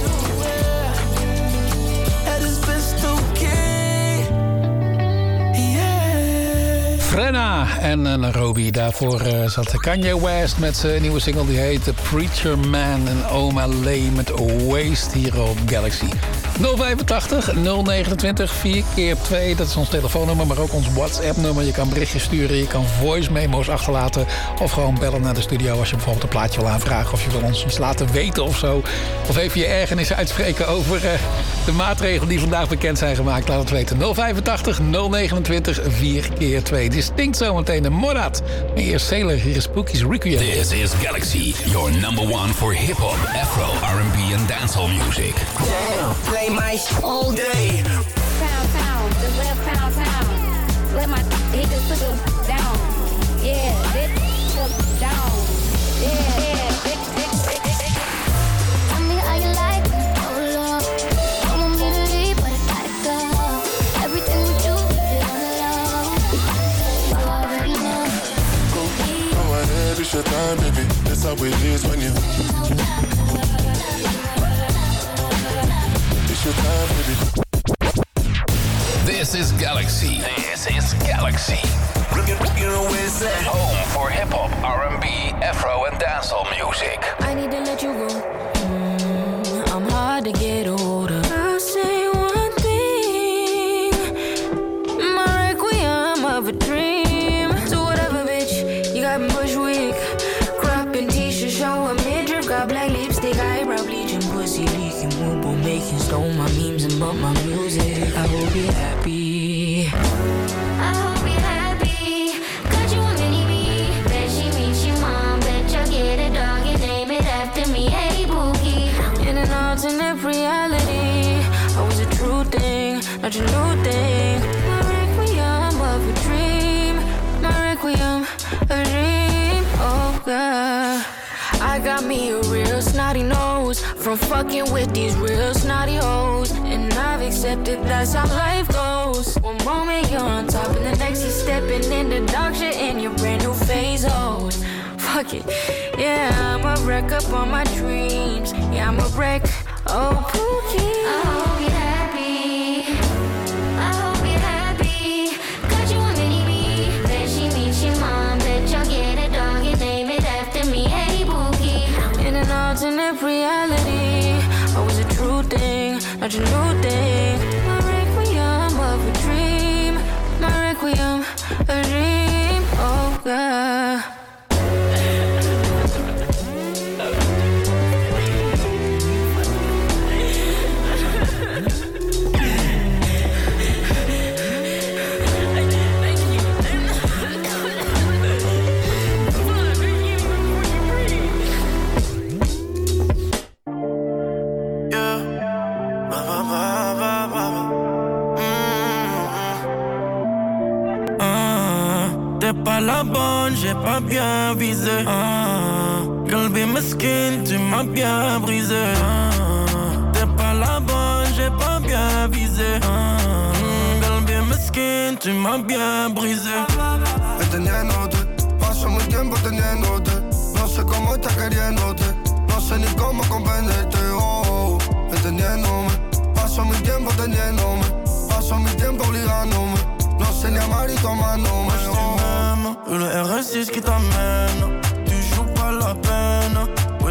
Het is best oké. Okay. Yeah. Frenna en uh, Nairobi. Daarvoor uh, zat Kanye West met zijn nieuwe single die heet The Preacher Man. En Oma Lee met Waste hier op Galaxy. nul vijfentachtig nul negenentwintig vier keer twee. Dat is ons telefoonnummer, maar ook ons WhatsApp-nummer. Je kan berichtjes sturen, je kan voice memo's achterlaten. Of gewoon bellen naar de studio als je bijvoorbeeld een plaatje wil aanvragen. Of je wil ons iets laten weten of zo. Of even je ergernis uitspreken over uh, de maatregelen die vandaag bekend zijn gemaakt. Laat het weten. nul vijfentachtig nul negenentwintig vier keer twee. Distinct zometeen een Morat. Maar eerst Sailor, hier is Spooky's Requiem. This is Galaxy, your number one for hip-hop, afro, R and B and dancehall music. Damn, play my shit all day. Pound, pound, the left pound, pound. Let my hit the sugar down. Yeah, this sugar down. Yeah, yeah, this, this, this, this. Tell me how you like it, hold up. I won't get it deep, but it's gotta go. Everything we do, we do on the low. You already know. Go ahead, it's your time, baby. That's how it is when you. It's your time, baby. This is Galaxy. This is Galaxy. You know where it's at. Home for hip-hop, R and B, afro and dancehall music. I need to let you go. Mm, I'm hard to get older. I'll say one thing. My requiem of a dream. So whatever, bitch. You got Bushwick. Crop and t-shirt, show a midriff. Got black lipstick, eyebrow bleaching, pussy leaking, whoop on making. Stole my memes and bought my music. I hope you're happy. I hope you're happy. Got you a mini me. Bet she meets your mom. Bet you'll get a dog and name it after me. Hey, Boogie. In an alternate reality, I was a true thing, not your new thing. My requiem of a dream. My requiem of a dream. Oh God. I got me a real snotty nose from fucking with these real snotty hoes. And I've accepted that's how life goes. One moment you're on top and the next is stepping in the dog shit in your brand new phase. Oh, fuck it. Yeah, I'm a wreck up on my dreams. Yeah, I'm a wreck. Oh, Pookie. I hope you're happy. I hope you're happy. Got you a mini me. Bet she meets your mom. Bet you'll get a dog and name it after me. Hey, Boogie. In an alternate reality, I was a true thing, not your new thing. My requiem of a dream, my requiem of a dream. Oh God. Pas la bonne, j'ai pas bien visé. Ah, Galbi mesquine, tu m'as bien brisé. Ah, T'es pas la bonne, j'ai pas bien visé. Ah, Galbi mesquine, tu m'as bien brisé. Entendiéndote, paso mi tiempo teniéndote. No sé cómo estás queriéndote. No sé ni cómo comprenderte. Oh, oh, entendiéndome. Paso mi tiempo teniéndome. Paso mi tiempo obligándome. No sé ni amar y tomándome. Oh. Le R S six qui t'amène, tu joues pas la peine. Oui,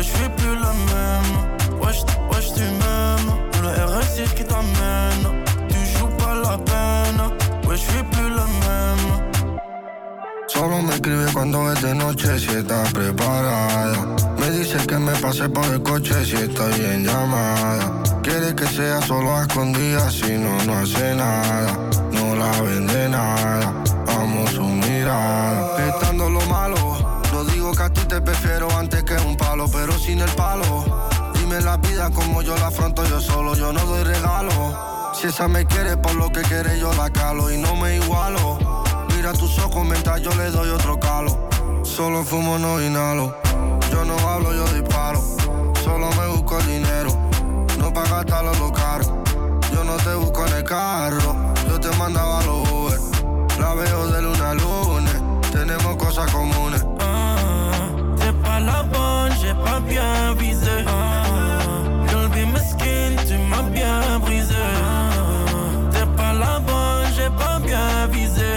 Ouais, je suis plus le même. Wesh, wesh, tu m'aimes. Le R S six qui t'amène. Tu joues pas la peine. Ouais, je suis plus le même. Solo me escribe cuando es de noche si está preparada. Me dice que me pase por el coche si estoy en llamada. Quiere que sea solo a escondidas, si no, no hace nada. No la vende nada, amo su mirada. Estando lo malo, no digo que a ti te prefiero antes que un palo, pero sin el palo. Dime la vida como yo la afronto yo solo, yo no doy regalo. Si esa me quiere por lo que quiere yo la calo y no me igualo. Mira tus ojos mientras yo le doy otro calo. Solo fumo, no inhalo. Yo no hablo, yo disparo. Solo me busco el dinero. No pa' gastarlo lo caro. Yo no te busco en el carro. Yo te mandaba los Uber. La veo de luna a lunes. Tenemos cosas comunes. Ah, t'es pas la bonne, j'ai pas bien visé. Ah, Colby mesquine, tu m'as bien brisé. Ah, t'es pas la bonne, j'ai pas bien visé.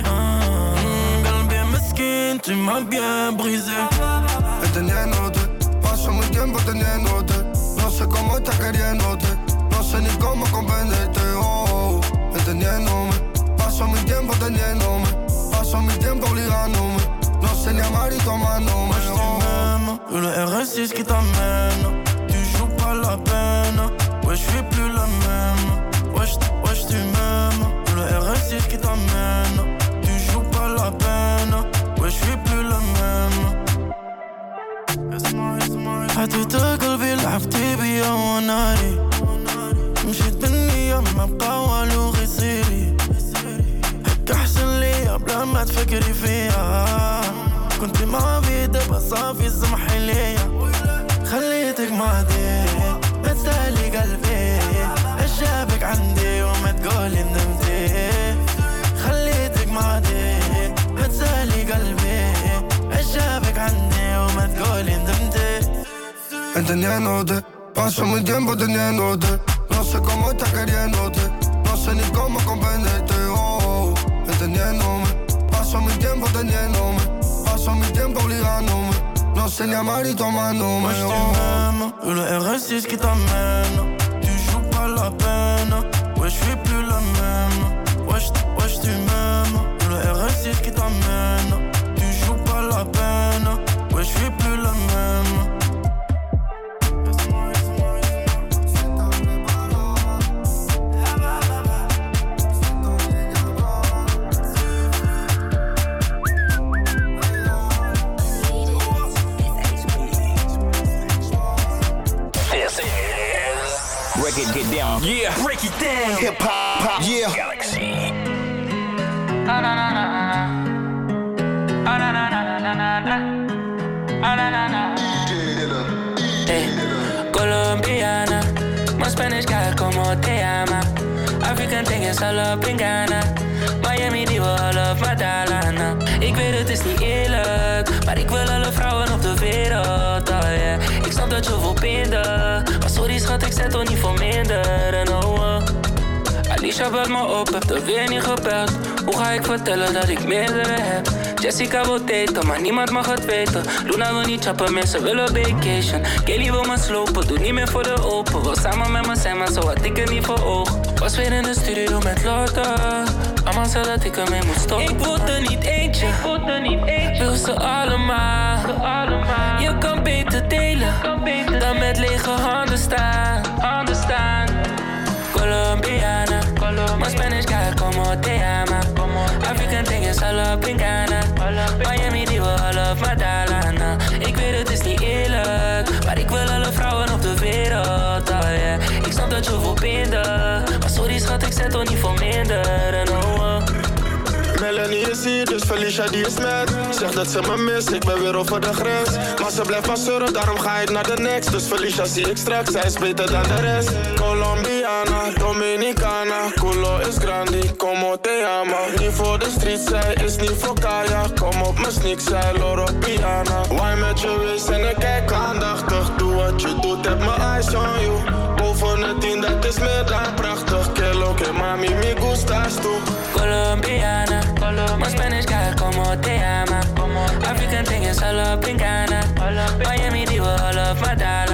Tu m'as bien brisé. Entendiéndote, paso mi tiempo teniéndote. No sé cómo estás queriéndote. No sé ni cómo comprenderte. Oh, oh, entendiéndome. Paso mi tiempo teniéndome. Paso mi tiempo obligándome. No sé ni amar y tomándome. Wesh, tu m'aimes. Le R S six qui t'amène. Tu joues pas la peine. Ouais, je suis plus le même. Wesh, wesh, tu m'aimes. Le R S six qui t'amène. Tu joues pas la peine. Ouais, je suis plus le même. حتى قلبي لعبتي بيا وناري مشيت بالنية ما بقى والو غير سيري هيك أحسن ليا بلا ما تفكري فيا كنت مع بيدي بس صافي سمحي ليا خليتك معدي بتسالي قلبي ايش جابك عندي وما تقولي ندمتي خليتك معدي بتسالي قلبي ايش جابك عني وما تقولي ندمتي. Entendiéndote, paso mi tiempo teniéndote. No sé cómo estás queriéndote. No sé ni cómo comprenderte. Oh, oh, entendiéndome. Paso mi tiempo teniéndome. Paso mi tiempo obligándome. No sé ni amar y tomándome. Wesh, tu m'aimes. Le R S six qui t'amène. Tu joues pas la peine. Ouais, je suis plus le même. Wesh, wesh, tu m'aimes. Le R S six qui t'amène. Tu joues pas la peine. Ouais, je suis plus le même. Break it, get down. Yeah, break it down. Hip hop, pop, yeah. Galaxy. Ah, na, na, na, na. Ah, na, na, na, na, na, na. Ah, na, na, na. Hey, colombiana, más Spanish girl como te llama. African thing is all up in Ghana. Miami die wil half Madalena. Ik weet het is niet eerlijk, maar ik wil alle vrouwen op de wereld. Oh yeah, ik snap dat je wil binden, maar sorry schat, ik zet toch niet voor minder. En oh, oh. Alicia belt me op, heb er weer niet gebeld. Hoe ga ik vertellen dat ik meerdere heb? Jessica wil daten, maar niemand mag het weten. Luna wil niet chappen, mensen willen vacation. Kelly wil me slopen, doe niet meer voor de open. Wil samen met me zijn, maar zo had ik het niet voor ogen. Was weer in de studio met Lotte. Mama zei dat ik ermee moet stoppen. Ik voel er niet eentje, wil ze allemaal. Je kan beter delen, dan met lege handen staan. Colombiana, más Spanish girl como te llama. African thing is all up in Ghana. Miami die wil half Madalena. Ik weet het is niet eerlijk, maar ik wil alle vrouwen op de wereld. Oh yeah, ik snap dat je wil binden, maar sorry schat, ik zet toch niet voor minder. En oh, oh. Melanie is hier, dus Felicia die is met. Zegt dat ze me mist, ik ben weer over de grens. Maar ze blijft maar zeuren, daarom ga ik naar de next. Dus Felicia zie ik straks, zij is beter dan de rest. Colombiana, Dominicana, culo is grandi, como te llama. Niet voor de street, zij is niet voor Kaya. Kom op mijn sneak, zij Loro Piana. Why met je wees en ik kijk aandachtig. Doe wat je doet, heb mijn eyes on you. Boven het tien, dat is meer dan prachtig. Que lo que mami me gustas tú. Colombiana, más Spanish girl como te llama. African thing is all up in Ghana. Miami die wil half Madalena.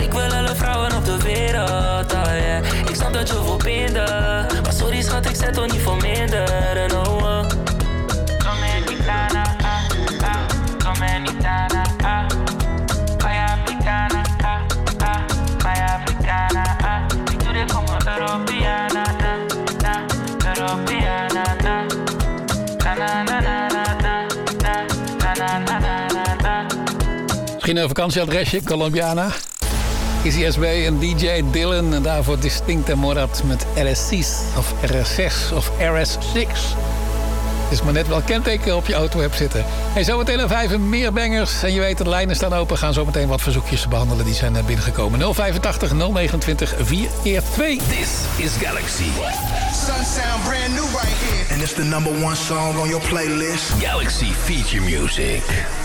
Ik wil alle vrouwen op de wereld, oh yeah. Ik snap dat je wil binden, maar sorry schat, ik zet toch niet voor minder. En oh, oh. Dominicana, ah, ah, Dominicana, ah. Vai Africana, ah, ah, vai Africana, ah. Ik doe dit como Europeana, na, na, Europeana, na. Na, na, na, na, na, na, na, na, na, na, na. Misschien een vakantieadresje, Colombiana. Easy S B en D J Dylan. En daarvoor Distinct en Morat met R S zes of R S zes of R S zes. Het is maar net wel kenteken op je auto hebt zitten. Hey, zometeen een vijf en meer bangers. En je weet, de lijnen staan open. Gaan zometeen wat verzoekjes behandelen. Die zijn binnengekomen. nul vijfentachtig, nul negenentwintig, vier keer twee. This is Galaxy. Sunsound brand new right here. And it's the number one song on your playlist. Galaxy Feature Music.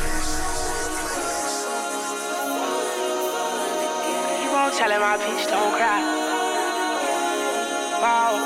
You won't tell him my peach don't cry. Wow.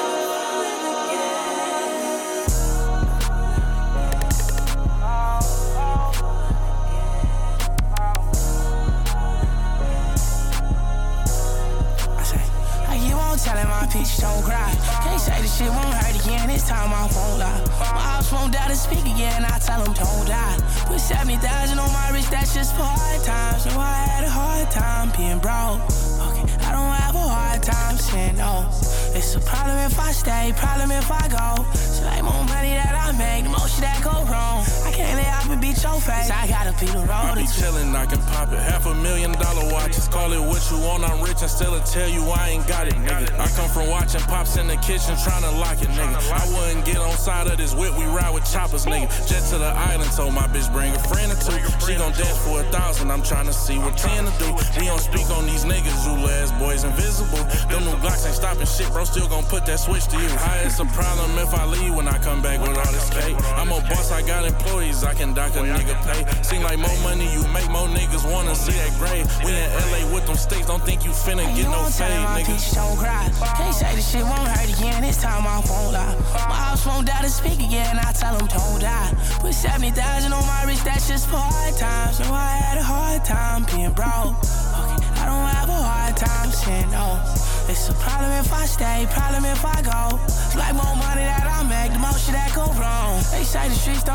Telling my peach don't cry. Can't say the shit won't hurt again. This time I won't lie. My house won't die to speak again. I tell them don't die. Put seventy thousand on my wrist. That's just for hard times. So I had a hard time being broke. Okay, I don't have a hard time saying no. It's a problem if I stay, problem if I go. So like more money that I make, the most shit that go wrong. I can't lay off and beat your face. I gotta be the road. I be chillin', I can pop it. Half a million dollar watches. Call it what you want. I'm rich and still tell you I ain't got it, nigga. I come from watching pops in the kitchen tryna lock it, nigga. I wouldn't get on side of this whip. We ride with choppers, nigga. Jet to the island, told my bitch bring a friend or two. She gon' dance for a thousand. I'm tryna see what ten to do. We don't speak on these niggas. You last boys invisible. Them new Glocks ain't stopping shit, bro. Still gon' put that switch to you. How it's a problem if I leave when I come back with all this cake. I'm a boss, I got employees. I can dock a nigga pay. Seem like more money you make, more niggas wanna see that grade. We in L A with them stakes. Don't think you finna get no fade, nigga. Don't cry. Can't say the shit won't hurt again. This time I won't lie. My house won't die to speak again. I tell them don't die. Put seventy thousand on my wrist. That's just for hard times. So I had a hard time being broke. Okay, I don't have a hard time saying no. It's a problem if I stay, problem if I go. It's like more money that I make, the most shit that go wrong. They say the streets don't